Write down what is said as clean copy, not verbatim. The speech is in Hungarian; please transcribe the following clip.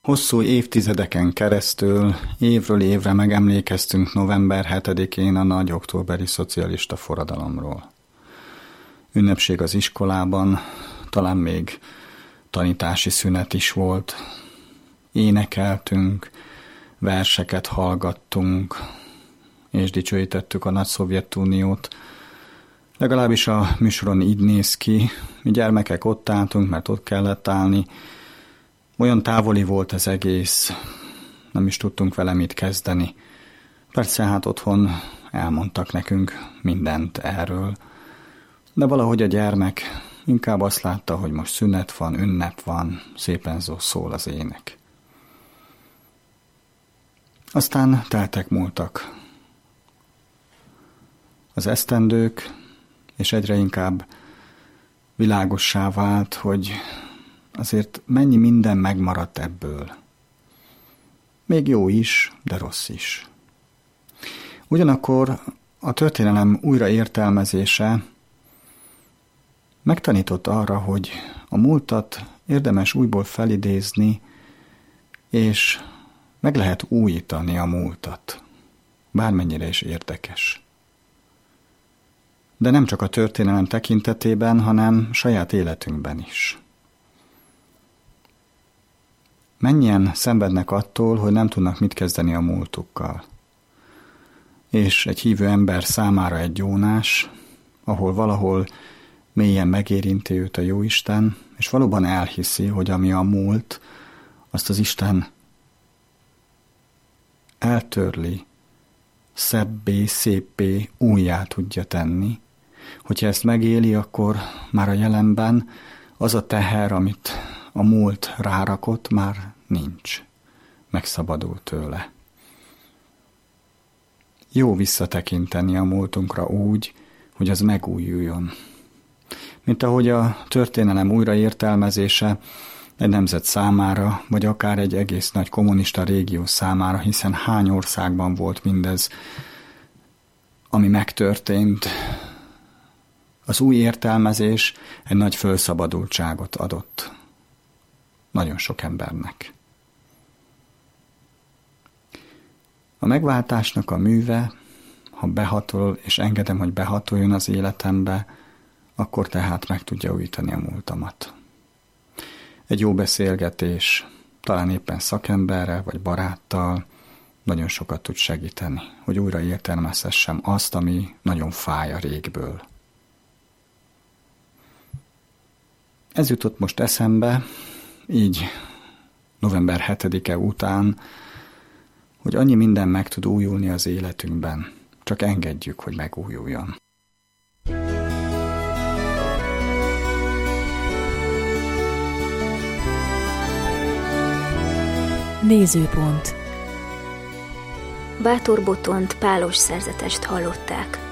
Hosszú évtizedeken keresztül évről évre megemlékeztünk november 7-én a nagy októberi szocialista forradalomról. Ünnepség az iskolában, talán még tanítási szünet is volt. Énekeltünk, verseket hallgattunk, és dicsőítettük a nagy Szovjetuniót. Legalábbis a műsoron így néz ki. Mi gyermekek ott álltunk, mert ott kellett állni. Olyan távoli volt az egész, nem is tudtunk vele mit kezdeni. Persze hát otthon elmondtak nekünk mindent erről, de valahogy a gyermek inkább azt látta, hogy most szünet van, ünnep van, szépen szól az ének. Aztán teltek múltak az esztendők, és egyre inkább világossá vált, hogy azért mennyi minden megmaradt ebből. Még jó is, de rossz is. Ugyanakkor a történelem újraértelmezése megtanított arra, hogy a múltat érdemes újból felidézni, és meg lehet újítani a múltat, bármennyire is érdekes. De nem csak a történelem tekintetében, hanem saját életünkben is. Mennyien szenvednek attól, hogy nem tudnak mit kezdeni a múltukkal. És egy hívő ember számára egy gyónás, ahol valahol mélyen megérinti őt a Jóisten, és valóban elhiszi, hogy ami a múlt, azt az Isten eltörli, szebbé, szépé, újjá tudja tenni. Hogyha ezt megéli, akkor már a jelenben az a teher, amit a múlt rárakott, már nincs. Megszabadul tőle. Jó visszatekinteni a múltunkra úgy, hogy az megújuljon. Mint ahogy a történelem újraértelmezése egy nemzet számára, vagy akár egy egész nagy kommunista régió számára, hiszen hány országban volt mindez, ami megtörtént. Az új értelmezés egy nagy fölszabadultságot adott nagyon sok embernek. A megváltásnak a műve, ha behatol, és engedem, hogy behatoljon az életembe, akkor tehát meg tudja újítani a múltamat. Egy jó beszélgetés, talán éppen szakemberrel vagy baráttal nagyon sokat tud segíteni, hogy újra értelmezhessem azt, ami nagyon fáj a régből. Ez jutott most eszembe, így november 7-e után, hogy annyi minden meg tud újulni az életünkben, csak engedjük, hogy megújuljon. Nézőpont. Bátor Botont pálos szerzetest hallották.